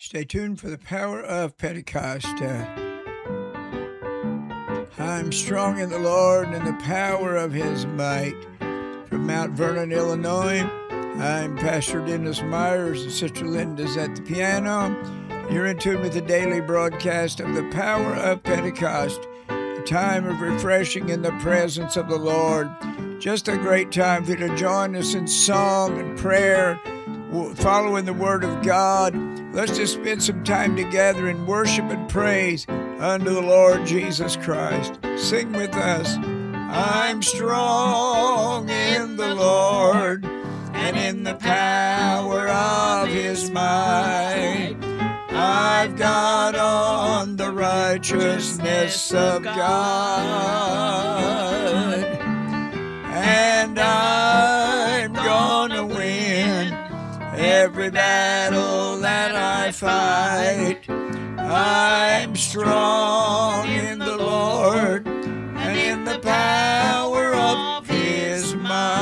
Stay tuned for the power of Pentecost. I'm strong in the Lord and in the power of his might. From Mount Vernon, Illinois, I'm Pastor Dennis Myers, and Sister Linda's at the piano. You're in tune with the daily broadcast of the power of Pentecost, a time of refreshing in the presence of the Lord. Just a great time for you to join us in song and prayer, following the Word of God. Let's just spend some time together in worship and praise unto the Lord Jesus Christ. Sing with us. I'm strong in the Lord and in the power of his might. I've got on the righteousness of God, and I'm gonna win every battle that I fight. I'm strong in the Lord and in the power of his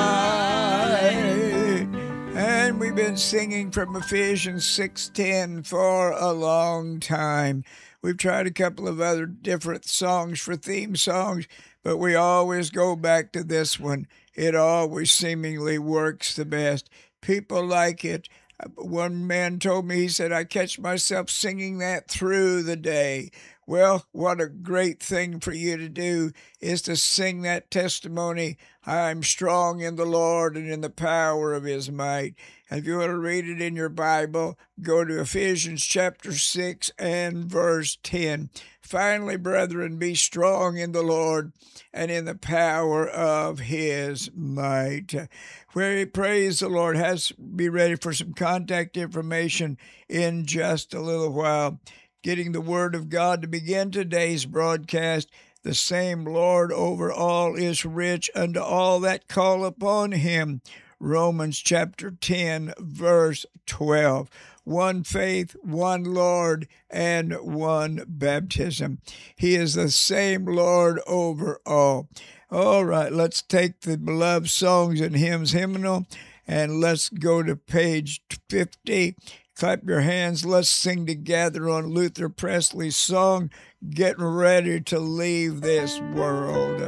might. And we've been singing from Ephesians 6:10 for a long time. We've tried a couple of other different songs for theme songs, but we always go back to this one. It always seemingly works the best. People like it. One man told me, he said, I catch myself singing that through the day. Well, what a great thing for you to do is to sing that testimony. I'm strong in the Lord and in the power of his might. And if you want to read it in your Bible, go to Ephesians chapter 6 and verse 10. Finally, brethren, be strong in the Lord and in the power of his might. Where praise the Lord. Be ready for some contact information in just a little while. Getting the word of God to begin today's broadcast. The same Lord over all is rich unto all that call upon him. Romans chapter 10, verse 12. One faith, one Lord, and one baptism. He is the same Lord over all. All right, let's take the beloved songs and hymns hymnal, and let's go to page 50. Clap your hands. Let's sing together on Luther Presley's song, Getting Ready to Leave This World.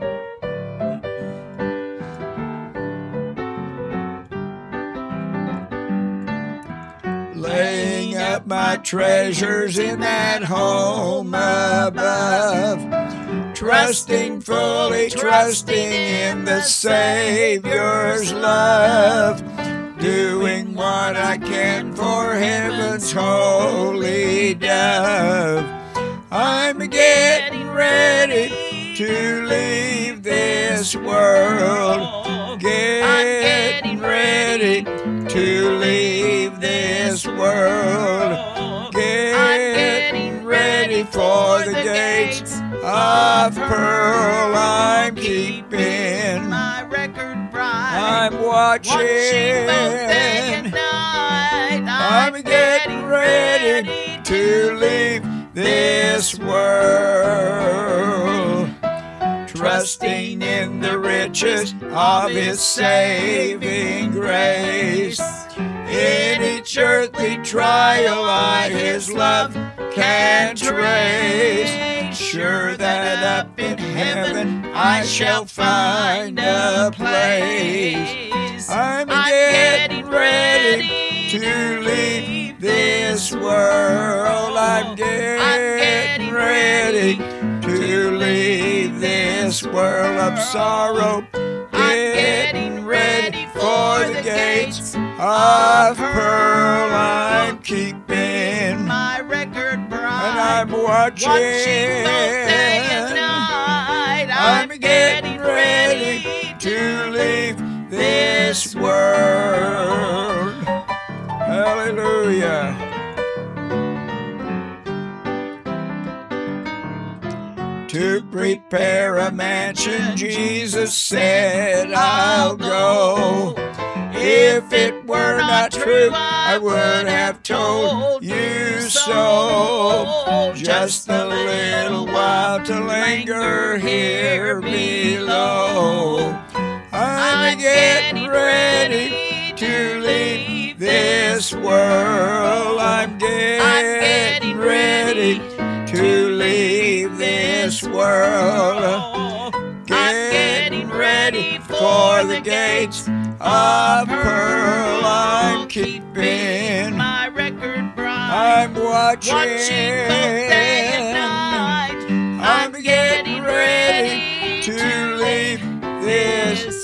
Laying up my treasures in that home above, fully trusting in the Savior's love, doing what I can for heaven's holy dove. I'm getting ready to leave this world. Getting ready to leave this world. Getting ready for the gates of pearl. I'm keeping my record bright. I'm watching both day and night. I'm getting ready to leave this world, trusting in the riches of his saving grace. In each earthly trial I his love can trace, sure that up in heaven I shall find a place. I'm getting ready to leave this world. I'm getting ready to leave this world of sorrow. Getting ready for the gates of pearl. I'm keeping my record bright, and I'm watching both day and night. I'm getting ready to leave this world. Hallelujah. To prepare a mansion, Jesus said, I'll go. If it were not true, I would have told you so. Just a little while to linger here below. I'm getting ready to leave this world. I'm getting a pearl I'm keeping. My record bright. I'm watching both day and night. I'm getting ready to leave this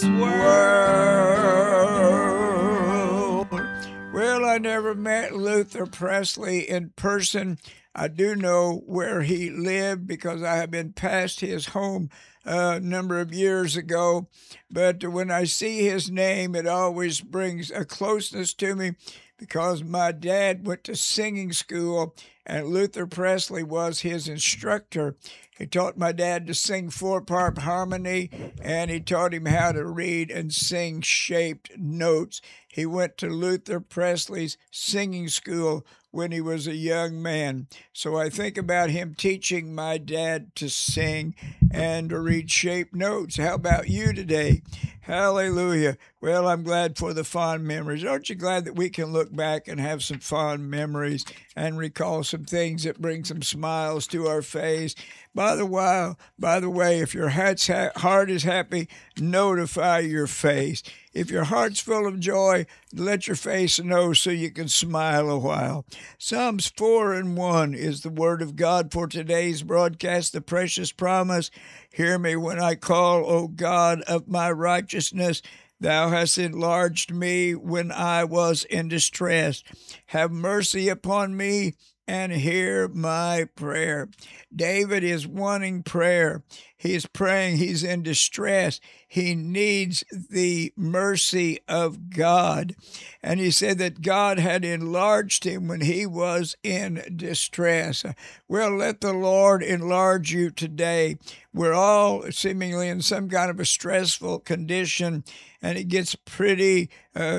world. Well, I never met Luther Presley in person. I do know where he lived because I have been past his home a number of years ago. But when I see his name, it always brings a closeness to me because my dad went to singing school and Luther Presley was his instructor. He taught my dad to sing four-part harmony, and he taught him how to read and sing shaped notes. He went to Luther Presley's singing school when he was a young man. So I think about him teaching my dad to sing and to read shaped notes. How about you today? Hallelujah. Well, I'm glad for the fond memories. Aren't you glad that we can look back and have some fond memories and recall some things that bring some smiles to our face? By the way, if your heart is happy, notify your face. If your heart's full of joy, let your face know so you can smile a while. Psalms 4:1 is the word of God for today's broadcast, the precious promise. Hear me when I call, O God of my righteousness. Thou hast enlarged me when I was in distress. Have mercy upon me and hear my prayer. David is wanting prayer. He's praying. He's in distress. He needs the mercy of God. And he said that God had enlarged him when he was in distress. Well, let the Lord enlarge you today. We're all seemingly in some kind of a stressful condition, and it gets pretty,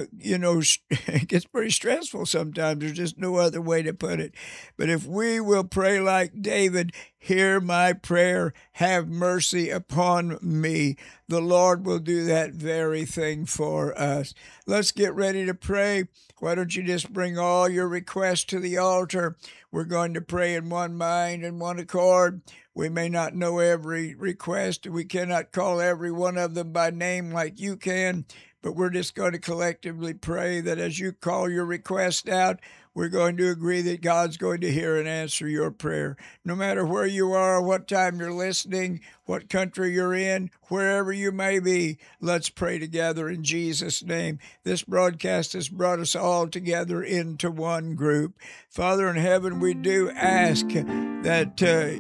it gets pretty stressful sometimes. There's just no other way to put it. But if we will pray like David, hear my prayer, have mercy upon me, the Lord will do that very thing for us. Let's get ready to pray. Why don't you just bring all your requests to the altar? We're going to pray in one mind and one accord. We may not know every request. We cannot call every one of them by name like you can, but we're just going to collectively pray that as you call your request out, we're going to agree that God's going to hear and answer your prayer. No matter where you are, what time you're listening, what country you're in, wherever you may be, let's pray together in Jesus' name. This broadcast has brought us all together into one group. Father in heaven, we do ask that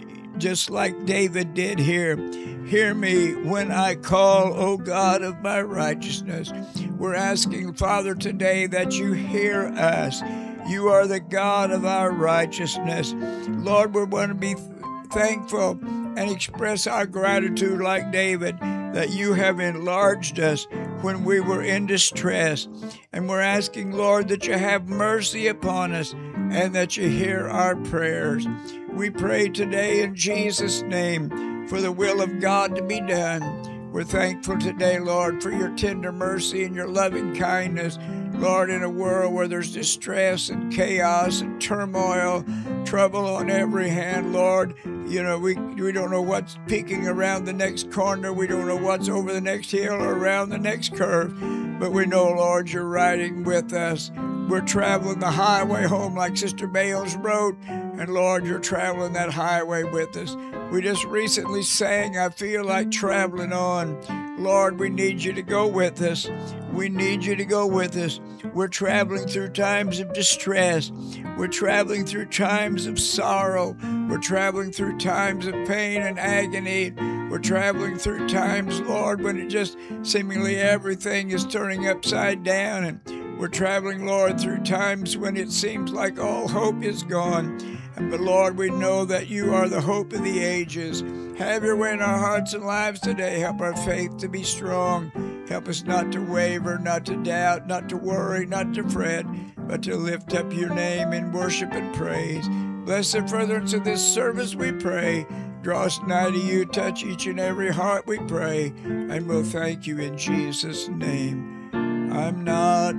just like David did here, hear me when I call, O God of my righteousness. We're asking, Father, today that you hear us. You are the God of our righteousness. Lord, we want to be thankful and express our gratitude like David that you have enlarged us when we were in distress. And we're asking, Lord, that you have mercy upon us and that you hear our prayers. We pray today in Jesus' name for the will of God to be done. We're thankful today, Lord, for your tender mercy and your loving kindness. Lord, in a world where there's distress and chaos and turmoil, trouble on every hand, Lord, we don't know what's peeking around the next corner. We don't know what's over the next hill or around the next curve. But we know, Lord, you're riding with us. We're traveling the highway home like Sister Bales wrote. And Lord, you're traveling that highway with us. We just recently sang, I feel like traveling on. Lord, we need you to go with us. We need you to go with us. We're traveling through times of distress. We're traveling through times of sorrow. We're traveling through times of pain and agony. We're traveling through times, Lord, when it just seemingly everything is turning upside down. And we're traveling, Lord, through times when it seems like all hope is gone. But Lord, we know that you are the hope of the ages. Have your way in our hearts and lives today. Help our faith to be strong. Help us not to waver, not to doubt, not to worry, not to fret, but to lift up your name in worship and praise. Bless the furtherance of this service, we pray. Draw us nigh to you, touch each and every heart, we pray, and we'll thank you in Jesus' name. I'm not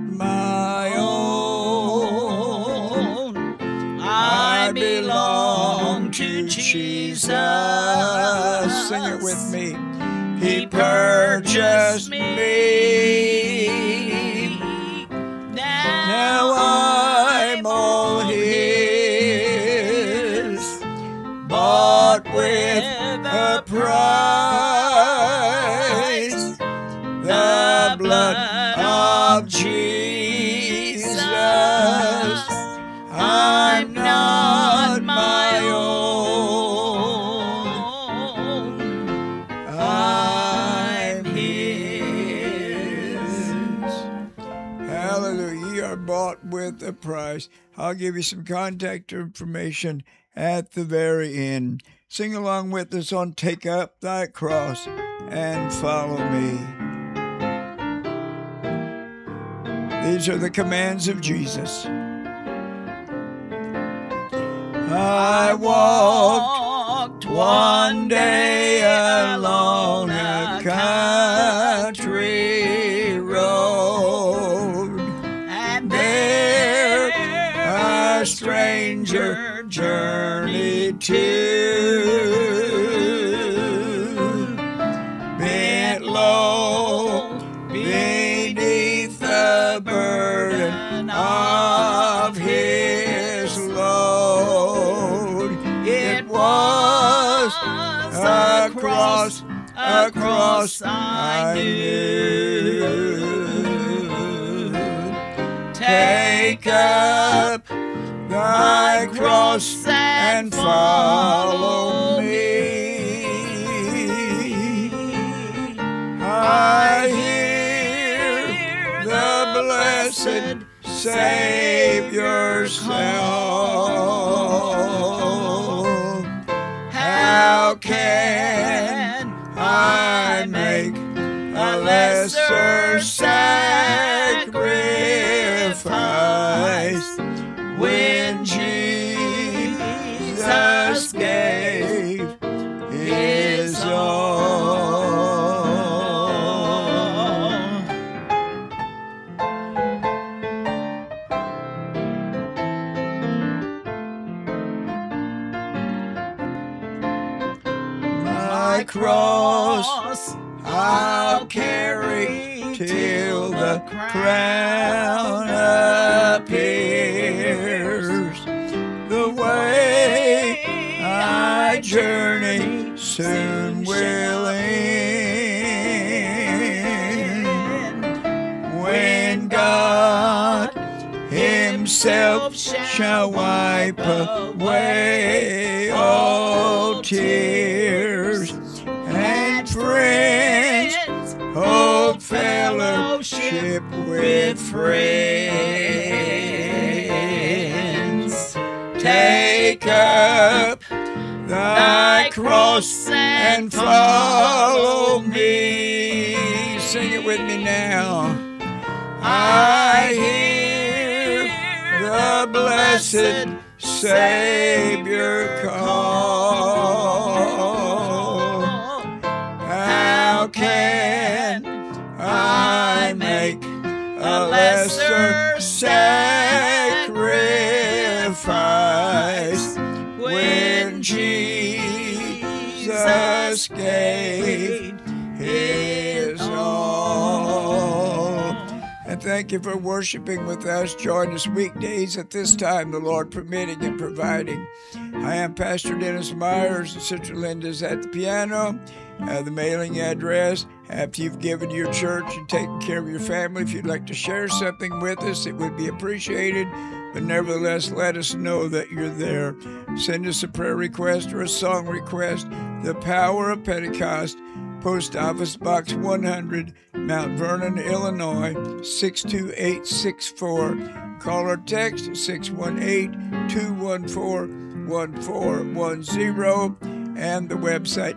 my own. I belong to Jesus. Sing it with me. He purchased me sacrifice. I'll give you some contact information at the very end. Sing along with us on Take Up Thy Cross and Follow Me. These are the commands of Jesus. I walked one day along a country road, And there a stranger journeyed to, bent low beneath the burden of his load. It was a cross I knew. Take up thy cross and follow me. I hear the blessed Savior song. How can I make a lesser sacrifice when Jesus gave his all? My cross I'll carry till the crown appears. The way I journey soon will end, when God himself shall wipe away all tears. And friends, hold fellowship with friends. Take up thy cross and follow me. Sing it with me now. I hear the blessed Savior call. How can I make a lesser sacrifice when Jesus gave his all? And thank you for worshiping with us. Join us weekdays at this time, the Lord permitting and providing. I am Pastor Dennis Myers, and Sister Linda's at the piano. The mailing address, after you've given to your church and taken care of your family, if you'd like to share something with us, it would be appreciated. But nevertheless, let us know that you're there. Send us a prayer request or a song request. The Power of Pentecost, Post Office Box 100, Mount Vernon, Illinois, 62864. Call or text 618-214-1410. And the website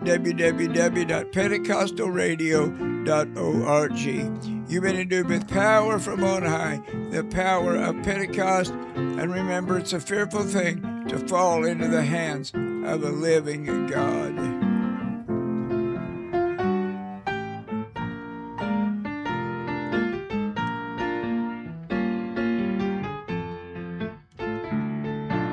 www.pentecostalradio.org. You've been endued with power from on high, the power of Pentecost. And remember, it's a fearful thing to fall into the hands of a living God.